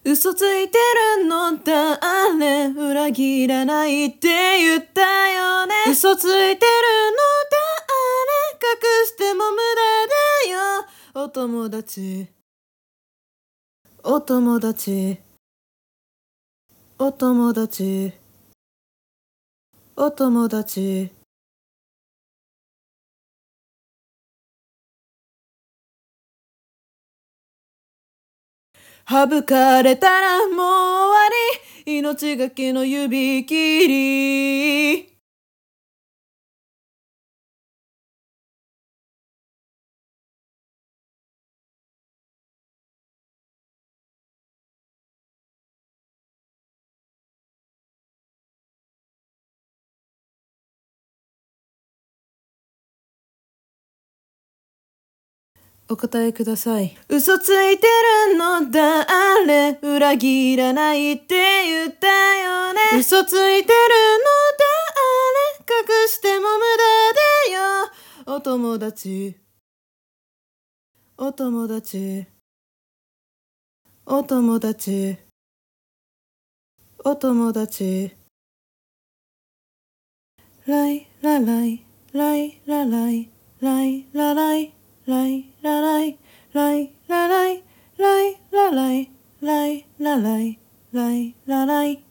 嘘ついてるの誰、裏切らないって言ったよね。嘘ついてるの誰、隠しても無駄だよ。お友達、お友達、お友達、お友達。省かれたらもう終わり、命がけの指切り。お答えください。嘘ついてるの誰、裏切らないって言ったよね。嘘ついてるの誰、隠しても無駄だよ。お友達、お友達、お友達、お友達。ライラライ、ライラライ、ライラライ、ライラライ、ライラライ、ライラライ、ライラライ、ライラライ。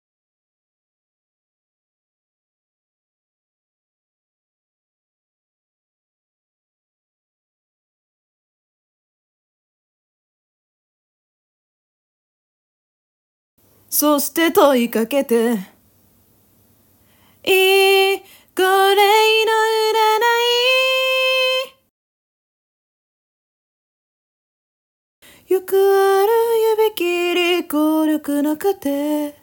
そして問いかけて、いい、これの占い。よくある指切り、効力なくて。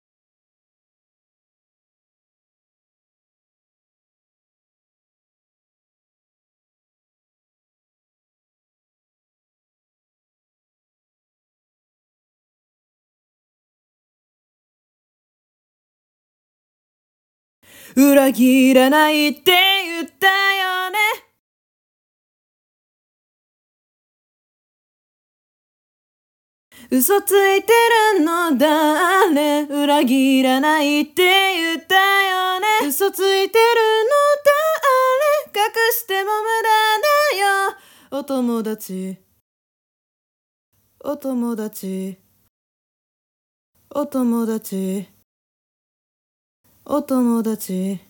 裏切らないって言ったよね。嘘ついてるの誰、裏切らないって言ったよね。嘘ついてるの誰、隠しても無駄だよ。お友達、お友達、お友達、お友達。